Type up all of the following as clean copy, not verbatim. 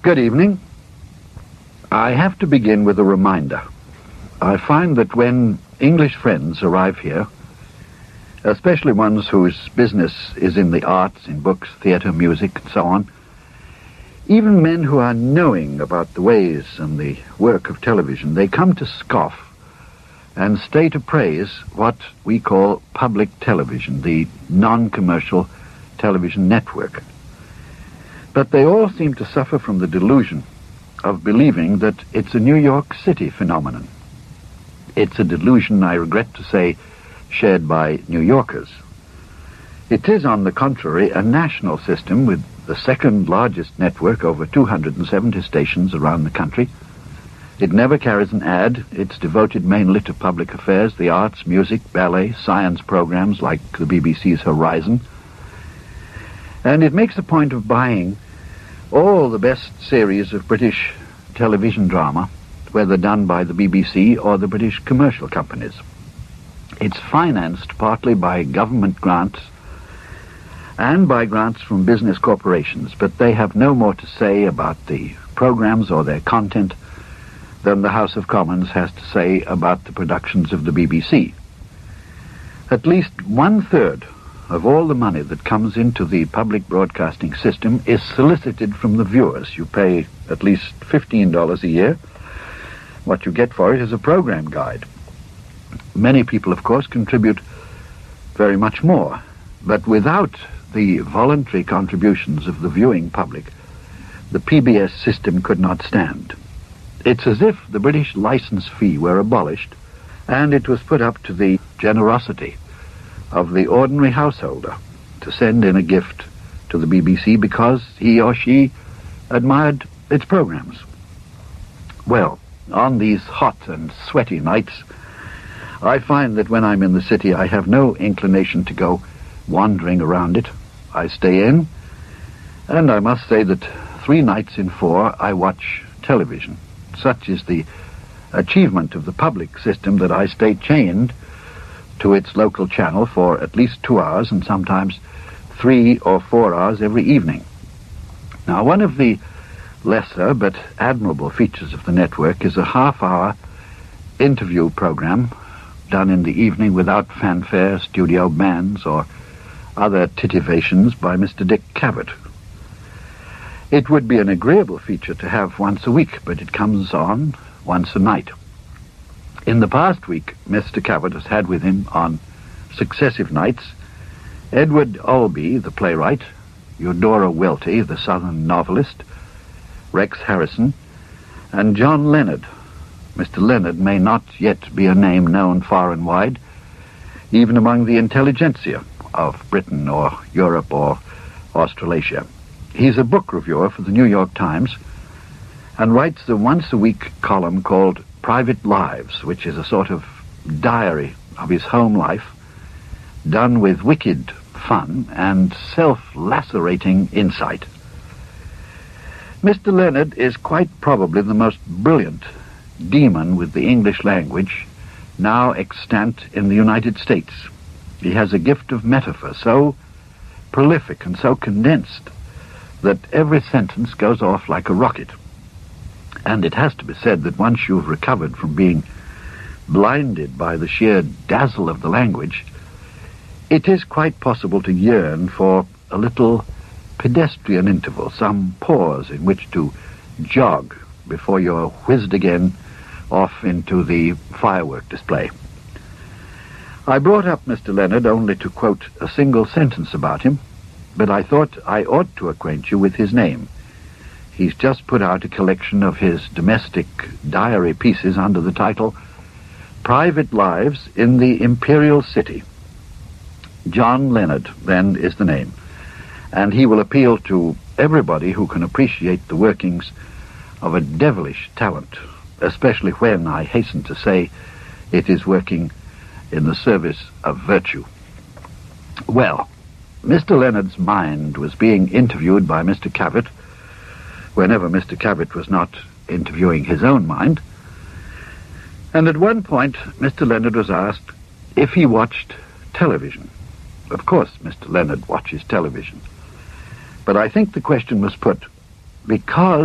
Good evening. I have to begin with a reminder. I find that when English friends arrive here, especially ones whose business is in the arts, in books, theatre, music, and so on, even men who are knowing about the ways and the work of television, they come to scoff and stay to praise what we call public television, the non-commercial television network. But they all seem to suffer from the delusion of believing that it's a New York City phenomenon. It's a delusion, I regret to say, shared by New Yorkers. It is, on the contrary, a national system with the second largest network, over 270 stations around the country. It never carries an ad. It's devoted mainly to public affairs, the arts, music, ballet, science programs like the BBC's Horizon. And it makes a point of buying all the best series of British television drama, whether done by the BBC or the British commercial companies. It's financed partly by government grants and by grants from business corporations, but they have no more to say about the programs or their content than the House of Commons has to say about the productions of the BBC. At least 1/3 of all the money that comes into the public broadcasting system is solicited from the viewers. You pay at least $15 a year. What you get for it is a program guide. Many people, of course, contribute very much more, but without the voluntary contributions of the viewing public, the PBS system could not stand. It's as if the British license fee were abolished and it was put up to the generosity of the ordinary householder to send in a gift to the BBC because he or she admired its programs. Well, on these hot and sweaty nights, I find that when I'm in the city, I have no inclination to go wandering around it. I stay in, and I must say that 3 nights in 4 I watch television. Such is the achievement of the public system that I stay chained to its local channel for at least 2 hours and sometimes 3 or 4 hours every evening. Now, one of the lesser but admirable features of the network is a half-hour interview program done in the evening without fanfare, studio bands, or other titivations by Mr. Dick Cavett. It would be an agreeable feature to have once a week, but it comes on once a night. In the past week, Mr. Cavett has had with him on successive nights Edward Albee, the playwright, Eudora Welty, the Southern novelist, Rex Harrison, and John Leonard. Mr. Leonard may not yet be a name known far and wide, even among the intelligentsia of Britain or Europe or Australasia. He's a book reviewer for the New York Times and writes the once-a-week column called Private Lives, which is a sort of diary of his home life, done with wicked fun and self-lacerating insight. Mr. Leonard is quite probably the most brilliant demon with the English language now extant in the United States. He has a gift of metaphor so prolific and so condensed that every sentence goes off like a rocket. And it has to be said that once you've recovered from being blinded by the sheer dazzle of the language, it is quite possible to yearn for a little pedestrian interval, some pause in which to jog before you're whizzed again off into the firework display. I brought up Mr. Leonard only to quote a single sentence about him, but I thought I ought to acquaint you with his name. He's just put out a collection of his domestic diary pieces under the title Private Lives in the Imperial City. John Leonard, then, is the name, and he will appeal to everybody who can appreciate the workings of a devilish talent, especially when, I hasten to say, it is working in the service of virtue. Well, Mr. Leonard's mind was being interviewed by Mr. Cavett whenever Mr. Cavett was not interviewing his own mind, and at one point Mr. Leonard was asked if he watched television. Of course, Mr. Leonard watches television, but I think the question was put because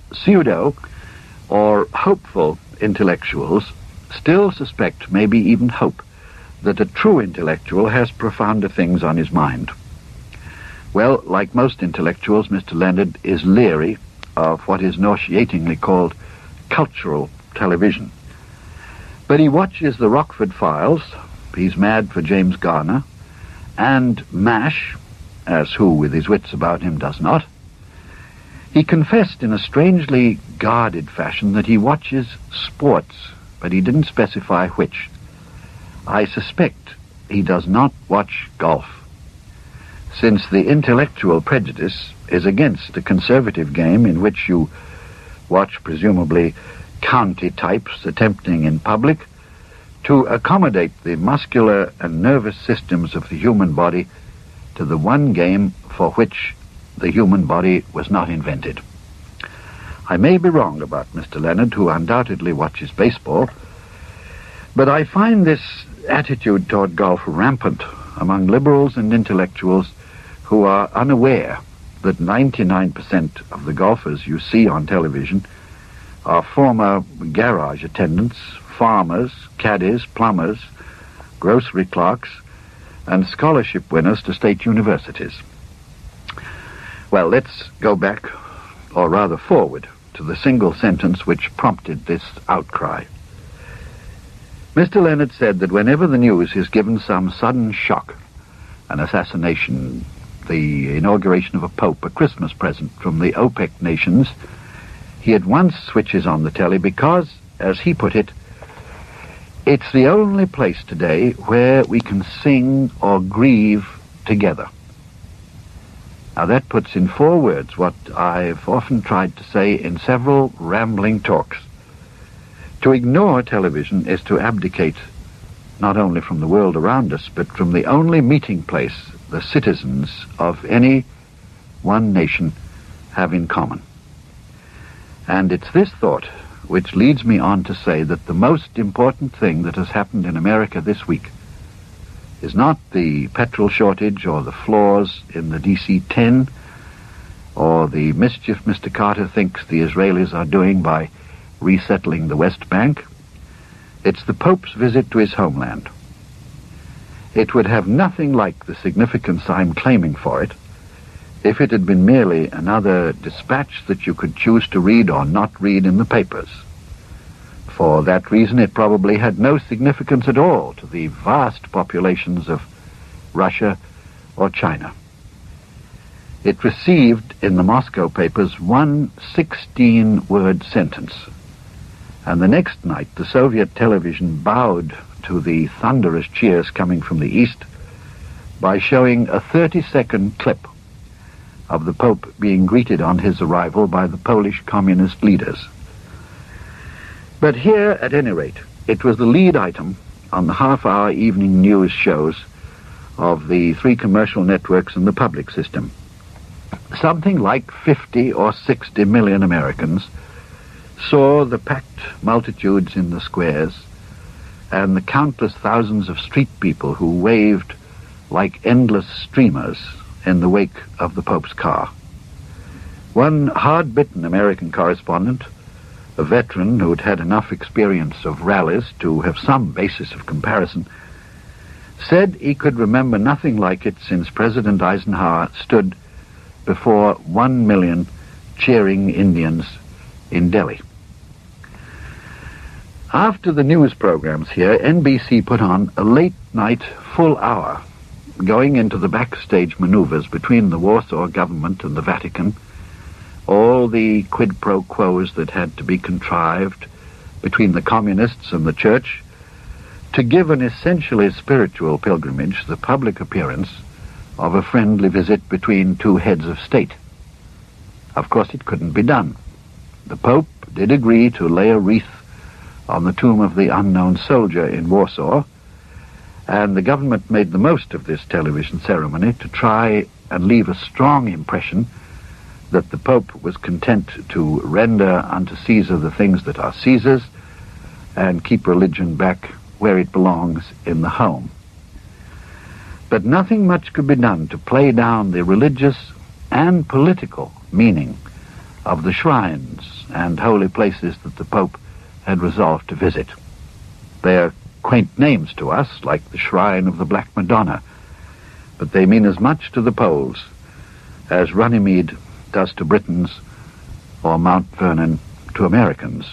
pseudo or hopeful intellectuals still suspect, maybe even hope, that a true intellectual has profounder things on his mind. Well, like most intellectuals, Mr. Leonard is leery of what is nauseatingly called cultural television. But he watches the Rockford Files, he's mad for James Garner, and MASH, as who with his wits about him does not. He confessed in a strangely guarded fashion that he watches sports, but he didn't specify which. I suspect he does not watch golf, since the intellectual prejudice is against a conservative game in which you watch presumably county types attempting in public to accommodate the muscular and nervous systems of the human body to the one game for which the human body was not invented. I may be wrong about Mr. Leonard, who undoubtedly watches baseball, but I find this attitude toward golf rampant among liberals and intellectuals who are unaware that 99% of the golfers you see on television are former garage attendants, farmers, caddies, plumbers, grocery clerks, and scholarship winners to state universities. Well, let's go back, or rather forward, to the single sentence which prompted this outcry. Mr. Leonard said that whenever the news is given some sudden shock, an assassination, the inauguration of a pope, a Christmas present from the OPEC nations, he at once switches on the telly because, as he put it, it's the only place today where we can sing or grieve together. Now that puts in 4 words what I've often tried to say in several rambling talks. To ignore television is to abdicate not only from the world around us, but from the only meeting place the citizens of any one nation have in common. And it's this thought which leads me on to say that the most important thing that has happened in America this week is not the petrol shortage or the flaws in the DC-10 or the mischief Mr. Carter thinks the Israelis are doing by resettling the West Bank. It's the Pope's visit to his homeland. It would have nothing like the significance I'm claiming for it if it had been merely another dispatch that you could choose to read or not read in the papers. For that reason, it probably had no significance at all to the vast populations of Russia or China. It received in the Moscow papers one 16-word sentence, and the next night the Soviet television bowed to the thunderous cheers coming from the east by showing a 30-second clip of the Pope being greeted on his arrival by the Polish communist leaders. But here, at any rate, it was the lead item on the half-hour evening news shows of the 3 commercial networks in the public system. Something like 50 or 60 million Americans saw the packed multitudes in the squares and the countless thousands of street people who waved like endless streamers in the wake of the Pope's car. One hard-bitten American correspondent, a veteran who'd had enough experience of rallies to have some basis of comparison, said he could remember nothing like it since President Eisenhower stood before 1 million cheering Indians in Delhi. After the news programs here, NBC put on a late-night full hour going into the backstage maneuvers between the Warsaw government and the Vatican, all the quid pro quos that had to be contrived between the communists and the church, to give an essentially spiritual pilgrimage the public appearance of a friendly visit between 2 heads of state. Of course, it couldn't be done. The Pope did agree to lay a wreath on the tomb of the unknown soldier in Warsaw, and the government made the most of this television ceremony to try and leave a strong impression that the Pope was content to render unto Caesar the things that are Caesar's and keep religion back where it belongs, in the home. But nothing much could be done to play down the religious and political meaning of the shrines and holy places that the Pope had resolved to visit. They are quaint names to us, like the Shrine of the Black Madonna, but they mean as much to the Poles as Runnymede does to Britons or Mount Vernon to Americans.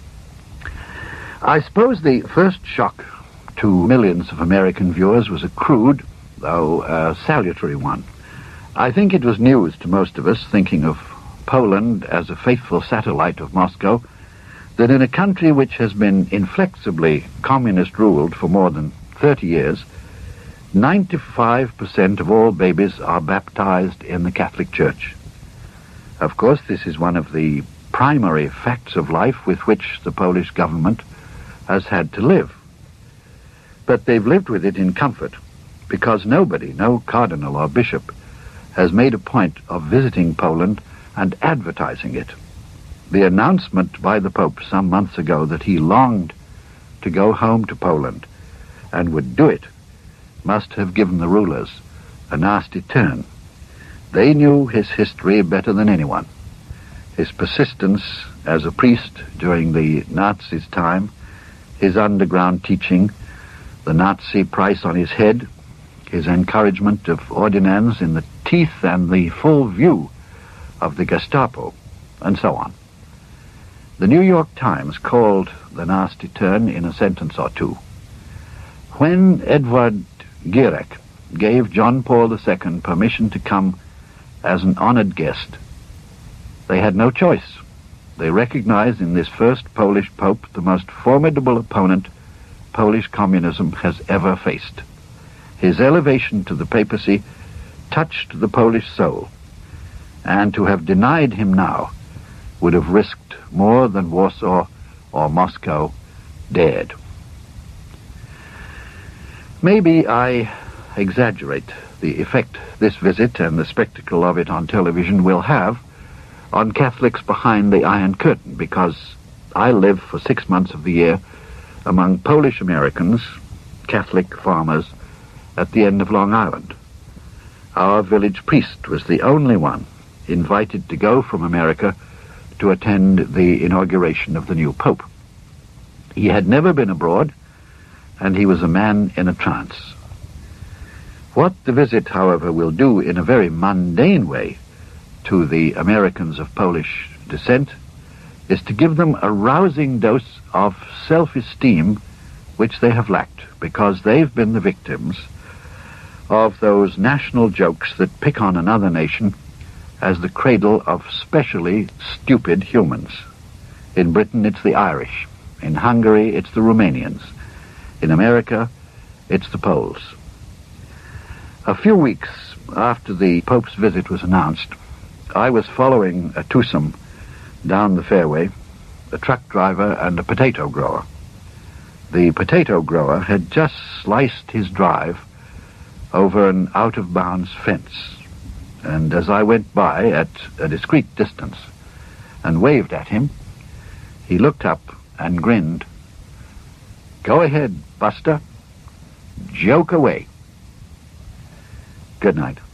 I suppose the first shock to millions of American viewers was a crude, though a salutary one. I think it was news to most of us, thinking of Poland as a faithful satellite of Moscow, that in a country which has been inflexibly communist-ruled for more than 30 years, 95% of all babies are baptized in the Catholic Church. Of course, this is one of the primary facts of life with which the Polish government has had to live. But they've lived with it in comfort, because nobody, no cardinal or bishop, has made a point of visiting Poland and advertising it. The announcement by the Pope some months ago that he longed to go home to Poland and would do it must have given the rulers a nasty turn. They knew his history better than anyone. His persistence as a priest during the Nazis' time, his underground teaching, the Nazi price on his head, his encouragement of ordinands in the teeth and the full view of the Gestapo, and so on. The New York Times called the nasty turn in a sentence or two. When Edward Gierek gave John Paul II permission to come as an honored guest, they had no choice. They recognized in this first Polish Pope the most formidable opponent Polish communism has ever faced. His elevation to the papacy touched the Polish soul, and to have denied him now would have risked more than Warsaw or Moscow dared. Maybe I exaggerate the effect this visit and the spectacle of it on television will have on Catholics behind the Iron Curtain, because I live for 6 months of the year among Polish Americans, Catholic farmers, at the end of Long Island. Our village priest was the only one invited to go from America to attend the inauguration of the new Pope. He had never been abroad, and he was a man in a trance. What the visit, however, will do in a very mundane way to the Americans of Polish descent is to give them a rousing dose of self-esteem which they have lacked, because they've been the victims of those national jokes that pick on another nation as the cradle of specially stupid humans. In Britain, it's the Irish. In Hungary, it's the Romanians. In America, it's the Poles. A few weeks after the Pope's visit was announced, I was following a twosome down the fairway, a truck driver and a potato grower. The potato grower had just sliced his drive over an out-of-bounds fence, and as I went by at a discreet distance and waved at him, he looked up and grinned. "Go ahead, Buster. Joke away." Good night.